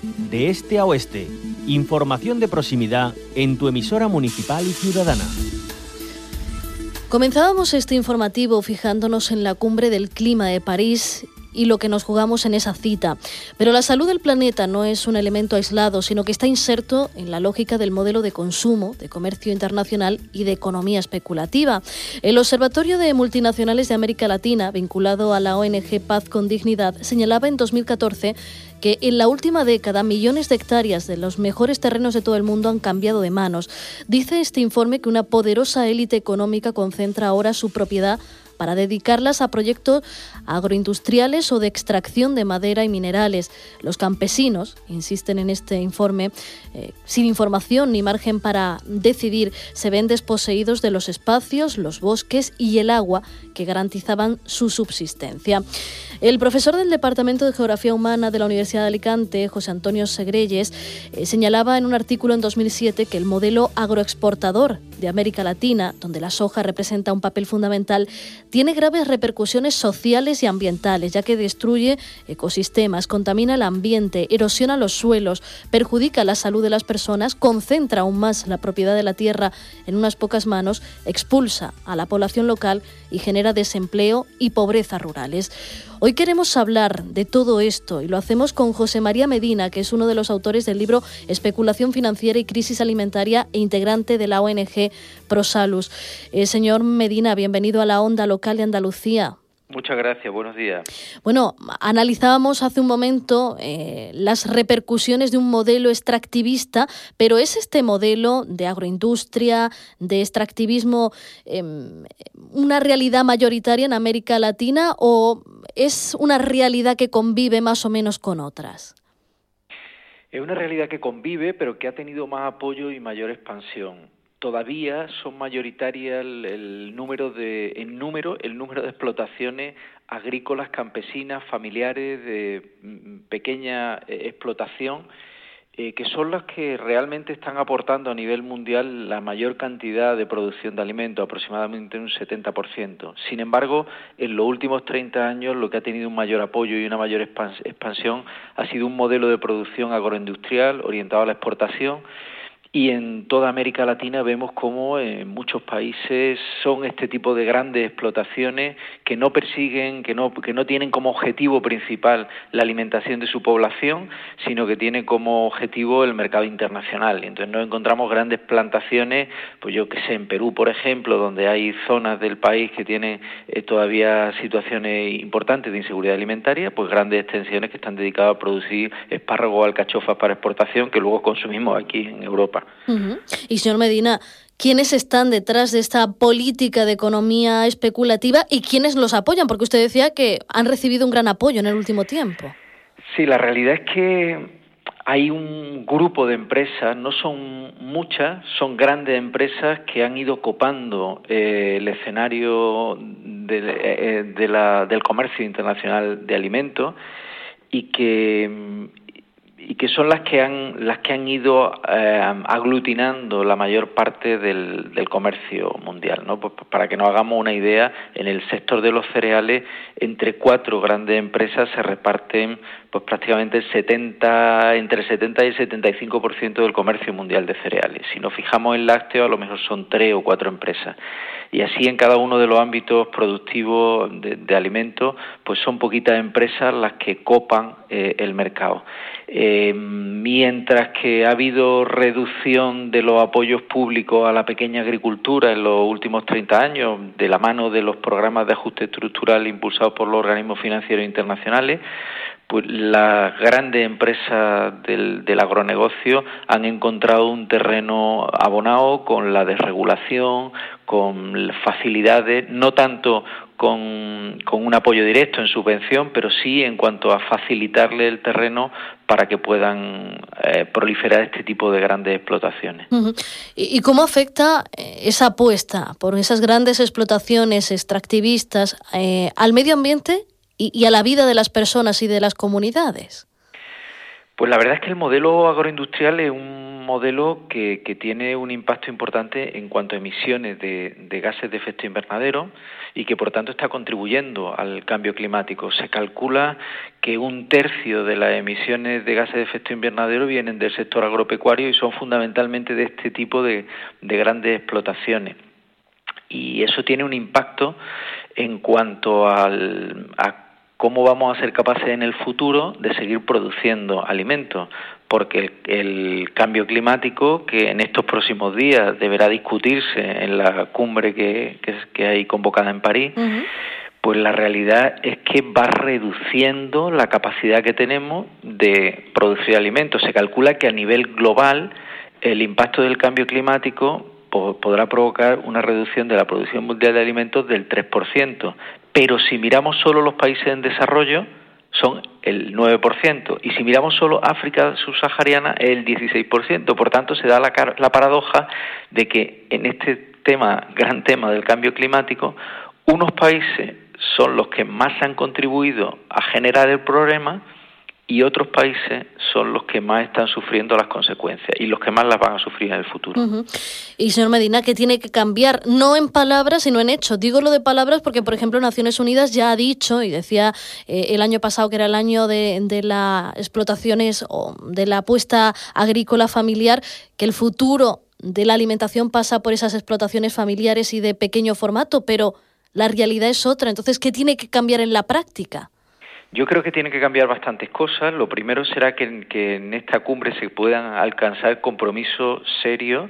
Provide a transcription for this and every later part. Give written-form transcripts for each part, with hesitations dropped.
de este a oeste. Información de proximidad en tu emisora municipal y ciudadana. Comenzábamos este informativo fijándonos en la cumbre del clima de París y lo que nos jugamos en esa cita. Pero la salud del planeta no es un elemento aislado, sino que está inserto en la lógica del modelo de consumo, de comercio internacional y de economía especulativa. El Observatorio de Multinacionales de América Latina, vinculado a la ONG Paz con Dignidad, señalaba en 2014 que en la última década millones de hectáreas de los mejores terrenos de todo el mundo han cambiado de manos. Dice este informe que una poderosa élite económica concentra ahora su propiedad para dedicarlas a proyectos agroindustriales o de extracción de madera y minerales. Los campesinos, insisten en este informe, sin información ni margen para decidir, se ven desposeídos de los espacios, los bosques y el agua que garantizaban su subsistencia. El profesor del Departamento de Geografía Humana de la Universidad de Alicante, José Antonio Segrelles, señalaba en un artículo en 2007 que el modelo agroexportador de América Latina, donde la soja representa un papel fundamental, tiene graves repercusiones sociales y ambientales, ya que destruye ecosistemas, contamina el ambiente, erosiona los suelos, perjudica la salud de las personas, concentra aún más la propiedad de la tierra en unas pocas manos, expulsa a la población local y genera desempleo y pobreza rurales. Hoy queremos hablar de todo esto y lo hacemos con José María Medina, que es uno de los autores del libro Especulación financiera y crisis alimentaria e integrante de la ONG Prosalus. Señor Medina, bienvenido a la Onda Local de Andalucía. Muchas gracias, buenos días. Bueno, analizábamos hace un momento las repercusiones de un modelo extractivista, pero ¿es este modelo de agroindustria, de extractivismo, una realidad mayoritaria en América Latina o es una realidad que convive más o menos con otras? Es una realidad que convive, pero que ha tenido más apoyo y mayor expansión. Todavía son mayoritarias el número de explotaciones agrícolas, campesinas, familiares, de pequeña explotación, que son las que realmente están aportando a nivel mundial la mayor cantidad de producción de alimentos, aproximadamente un 70%. Sin embargo, en los últimos 30 años lo que ha tenido un mayor apoyo y una mayor expansión ha sido un modelo de producción agroindustrial orientado a la exportación. Y en toda América Latina vemos cómo en muchos países son este tipo de grandes explotaciones que no persiguen, que no tienen como objetivo principal la alimentación de su población, sino que tienen como objetivo el mercado internacional. Y entonces nos encontramos grandes plantaciones, pues yo que sé, en Perú, por ejemplo, donde hay zonas del país que tienen todavía situaciones importantes de inseguridad alimentaria, pues grandes extensiones que están dedicadas a producir espárragos o alcachofas para exportación que luego consumimos aquí en Europa. Uh-huh. Y señor Medina, ¿quiénes están detrás de esta política de economía especulativa y quiénes los apoyan? Porque usted decía que han recibido un gran apoyo en el último tiempo. Sí, la realidad es que hay un grupo de empresas, no son muchas, son grandes empresas que han ido copando el escenario del comercio internacional de alimentos y que son las que han ido aglutinando la mayor parte del comercio mundial, ¿no? Pues para que nos hagamos una idea, en el sector de los cereales, entre 4 grandes empresas se reparten pues prácticamente entre el 70 y el 75% del comercio mundial de cereales. Si nos fijamos en lácteos, a lo mejor son 3 o 4 empresas. Y así en cada uno de los ámbitos productivos de alimentos, pues son poquitas empresas las que copan el mercado. Mientras que ha habido reducción de los apoyos públicos a la pequeña agricultura en los últimos 30 años, de la mano de los programas de ajuste estructural impulsados por los organismos financieros internacionales, pues las grandes empresas del agronegocio han encontrado un terreno abonado con la desregulación, con facilidades, no tanto con un apoyo directo en subvención, pero sí en cuanto a facilitarle el terreno para que puedan proliferar este tipo de grandes explotaciones. Uh-huh. ¿Y cómo afecta esa apuesta por esas grandes explotaciones extractivistas al medio ambiente y a la vida de las personas y de las comunidades? Pues la verdad es que el modelo agroindustrial es un un modelo que tiene un impacto importante en cuanto a emisiones de gases de efecto invernadero y que por tanto está contribuyendo al cambio climático. Se calcula que 1/3 de las emisiones de gases de efecto invernadero vienen del sector agropecuario y son fundamentalmente de este tipo de grandes explotaciones. Y eso tiene un impacto en cuanto a cómo vamos a ser capaces en el futuro de seguir produciendo alimentos, porque el cambio climático, que en estos próximos días deberá discutirse en la cumbre que hay convocada en París, pues la realidad es que va reduciendo la capacidad que tenemos de producir alimentos. Se calcula que a nivel global el impacto del cambio climático podrá provocar una reducción de la producción mundial de alimentos del 3%, pero si miramos solo los países en desarrollo son el 9%, y si miramos solo África subsahariana es el 16%. Por tanto, se da la paradoja de que en este gran tema del cambio climático, unos países son los que más han contribuido a generar el problema y otros países son los que más están sufriendo las consecuencias y los que más las van a sufrir en el futuro. Y, señor Medina, ¿qué tiene que cambiar? No en palabras, sino en hechos. Digo lo de palabras porque, por ejemplo, Naciones Unidas ya ha dicho, y decía el año pasado que era el año de las explotaciones o de la apuesta agrícola familiar, que el futuro de la alimentación pasa por esas explotaciones familiares y de pequeño formato, pero la realidad es otra. Entonces, ¿qué tiene que cambiar en la práctica? Yo creo que tiene que cambiar bastantes cosas. Lo primero será que en esta cumbre se puedan alcanzar compromisos serios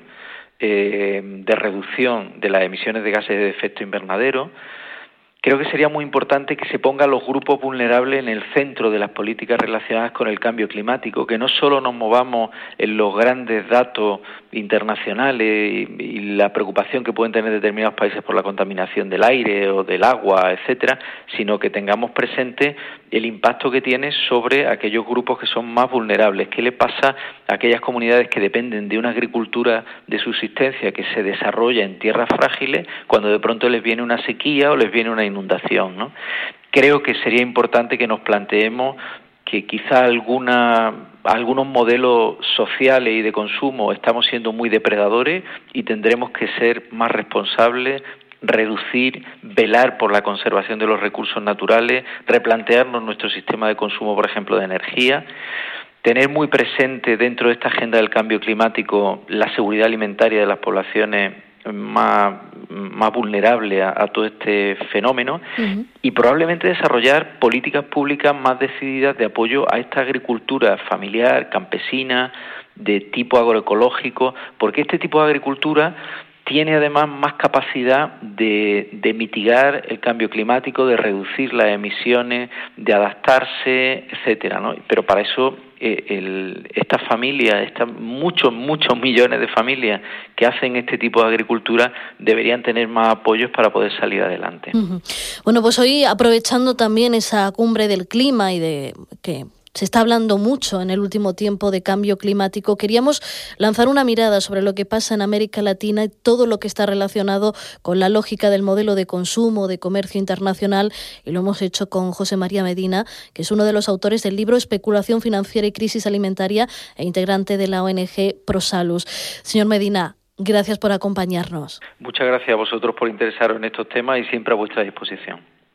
de reducción de las emisiones de gases de efecto invernadero. Creo que sería muy importante que se pongan los grupos vulnerables en el centro de las políticas relacionadas con el cambio climático, que no solo nos movamos en los grandes datos internacionales y la preocupación que pueden tener determinados países por la contaminación del aire o del agua, etcétera, sino que tengamos presente el impacto que tiene sobre aquellos grupos que son más vulnerables. ¿Qué le pasa a aquellas comunidades que dependen de una agricultura de subsistencia que se desarrolla en tierras frágiles cuando de pronto les viene una sequía o les viene una inundación, ¿no? Creo que sería importante que nos planteemos que quizá algunos modelos sociales y de consumo estamos siendo muy depredadores y tendremos que ser más responsables, reducir, velar por la conservación de los recursos naturales, replantearnos nuestro sistema de consumo, por ejemplo, de energía, tener muy presente dentro de esta agenda del cambio climático la seguridad alimentaria de las poblaciones más vulnerable a todo este fenómeno y probablemente desarrollar políticas públicas más decididas de apoyo a esta agricultura familiar, campesina, de tipo agroecológico, porque este tipo de agricultura tiene además más capacidad de mitigar el cambio climático, de reducir las emisiones, de adaptarse, etcétera, ¿no? Pero para eso estas familias, muchos millones de familias que hacen este tipo de agricultura deberían tener más apoyos para poder salir adelante. Bueno, pues hoy, aprovechando también esa cumbre del clima y de que se está hablando mucho en el último tiempo de cambio climático, queríamos lanzar una mirada sobre lo que pasa en América Latina y todo lo que está relacionado con la lógica del modelo de consumo, de comercio internacional, y lo hemos hecho con José María Medina, que es uno de los autores del libro Especulación financiera y crisis alimentaria e integrante de la ONG Prosalus. Señor Medina, gracias por acompañarnos. Muchas gracias a vosotros por interesaros en estos temas y siempre a vuestra disposición.